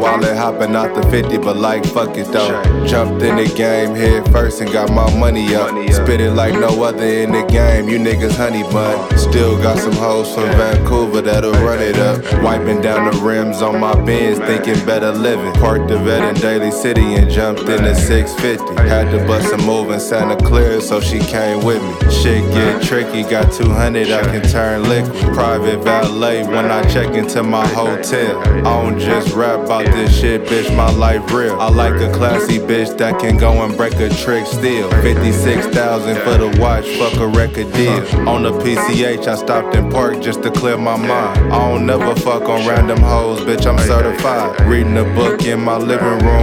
wallet, hopping out the 50, but like fuck it though. Jumped in the game head first and got my money up. Spit it like no other in the game, you niggas honey bun. Still got some hoes from Vancouver that'll run it up. Wiping down the rims on my Benz, thinking better living. Parked the vet in Daly City and jumped in the 650. Had to bust a move in Santa Clara, so she came with me. Shit get tricky, got 200 I can turn liquid. Private valet when I check into my hotel. I don't just rap about this shit, bitch, my life real. I like a classy bitch that can go and break a trick still. 56,000 for the watch, fuck a record deal. On the PCH I stopped and parked just to clear my mind. I don't never fuck on random hoes, bitch, I'm certified. Reading a book in my living room